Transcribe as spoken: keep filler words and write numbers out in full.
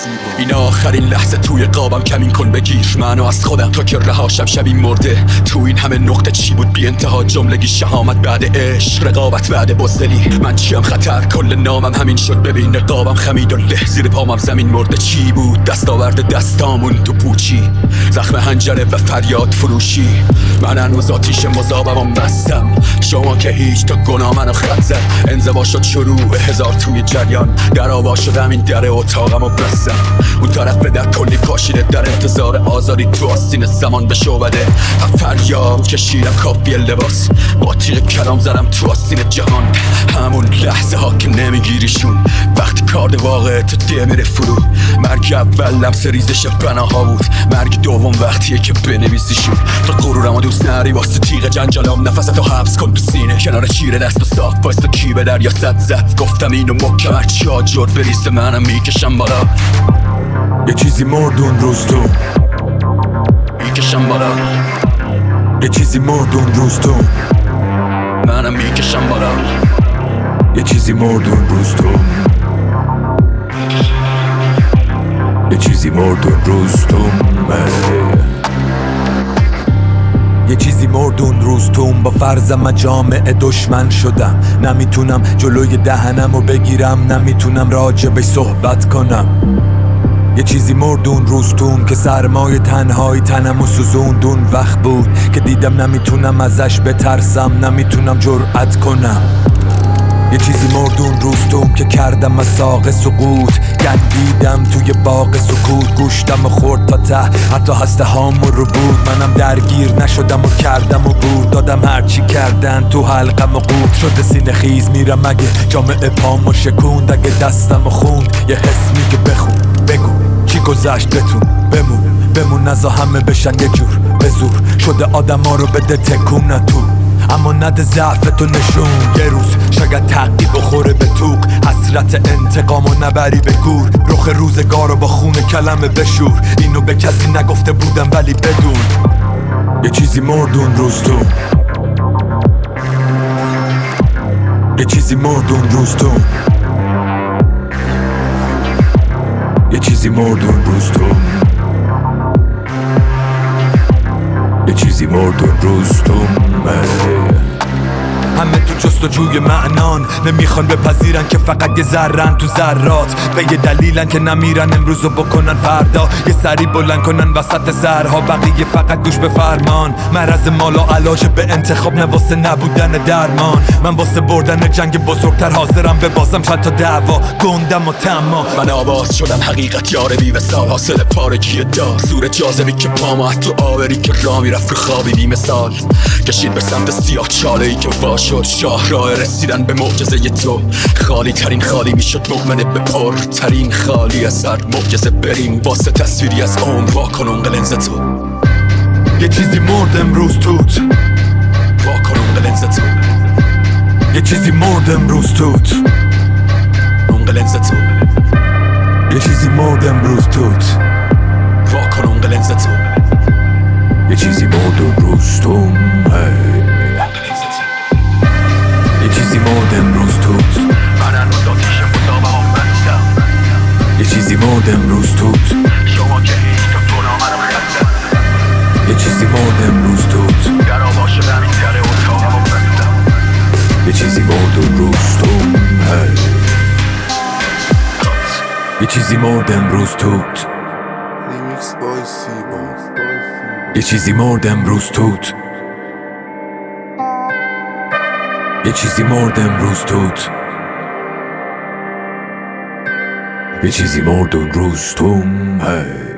این آخرین لحظه توی قابم کمین کن بگیر منو از خودم تا که رهاشم شب این مرده. تو این همه نقطه چی بود بی انتها جملگی شهامت بعد عشق رقابت بعد بزدلی. من چیم خطر کل نامم همین شد ببین نقابم خمید و له زیر پامم زمین مرده. چی بود دستاورد دستامون تو پوچی زخم هنجره و فریاد فروشی. من هنوز آتیش مذابم و مستم شما که هیچ تا گناه منو خط زد. انزوا شد شروع هزار توی جریان در آوا شدم این در اتاقم و بستم. اون طرف به در کلی پاشیده در انتظار آزادی تو آستین زمان به شعبده. فریاد کشیدم کافی لباس با تیغ کلام زدم تو آستین جهان. همون لحظه ها که نمیگیریشون وقتی کارد واقع تو ده میره فرو. مرگ اول لمس ریزش بناها بود، مرگ دوم وقتیه که بنویسیشون. تو غرورم و دوست نری واسه تیغ جنجالام نفستو حبس کن تو سینه کنار چیره دست و صاف واسه کی به دریا صد زد. گفتم اینو محکم هرچی آجر بریسه منم میکشم بالا. یه چیزی مرد اون روز تو میکشم بالا. یه چیزی مرد اون روز تو منم میکشم بالا. یه چیزی مرد اون روز تو یه چیزی مرد اون روز تو یه چیزی مرد اون روز تو با فرضم جامعه دشمن شدم. نمیتونم جلوی دهنم رو بگیرم، نمیتونم راجبش صحبت کنم. یه چیزی مرد اون روز توم که سرمای تنهایی تنم و سوزوند. اون وقت بود که دیدم نمیتونم ازش بترسم، نمیتونم جرأت کنم. یه چیزی مرد اون روز توم که کردم از ساق سقوط. گندیدم توی باغ سکوت، گوشتم و خورد تا ته حتی هسته هامو رو بود. منم درگیر نشدم و کردم و بود دادم هرچی کردن تو حلقم و قود. شده سینه خیز میرم اگه جامعه پامو شکوند، اگه دستم و خوند یه حس میگه بخون بگو چی گذشت بتون بمون بمون نزا همه بشن یه جور به زور. شده آدم ها رو بده تکون نتون اما نده ضعف تو نشون. یه روز شاید تقی بخوره به توق، حسرت انتقامو نبری به گور. رخ روزگارو با خون کلمه بشور، اینو به کسی نگفته بودم ولی بدون. یه چیزی مرد اون روز تو یه چیزی مرد اون روز تو یه چیزی مرد اون روز تو یه چیزی مرد اون روز تو همه تو جستجوی معنان نمیخوان بپذیرن که فقط یه ذرن تو ذرات. به یه دلیلن که نمیرن امروزو بکنن فردا. یه سری بلند کنن وسط سرها بقیه فقط گوش به فرمان. مرض مالا علاج به انتخاب نه واسه نبودن درمان. من واسه بردن جنگ بزرگتر حاضرم به بازم چند تا دعوا گندم و تما. من آواز شدم حقیقت یار بی وصال حاصل پارگی دا. زور جاذبی که پامو تو آوری که راه میرفت رو خوابی بی مثال. کشید به سمت سیاه چاله‌ای که باش شد شاهراه رسیدن به معجزه تو. خالی ترین خالی میشد مؤمنه به پر ترین خالی از هر معجزه. بریم واسه تصویری از عمر واکن اون لنز تو. یه چیزی مرد امروز توت واکن اون لنز تو. یه چیزی مرد امروز توت اون لنز تو. یه چیزی مرد امروز توت واکن اون لنز تو. یه چیزی مرد امروز تو یه چیزی مرد امروز توت من هنوز آتیش مذابم و مستم. یه چیزی مرد امروز توت شما که هیچ تا گناه منو خط زد. یه چیزی مرد امروز توت در آوا شدم این در اتاقم و بستم. یه چیزی مرد امروز تو یه چیزی مرد امروز توت یه چیزی مرد امروز توت یه چیزی مرد امروز توت یه چیزی مرد اون روز تو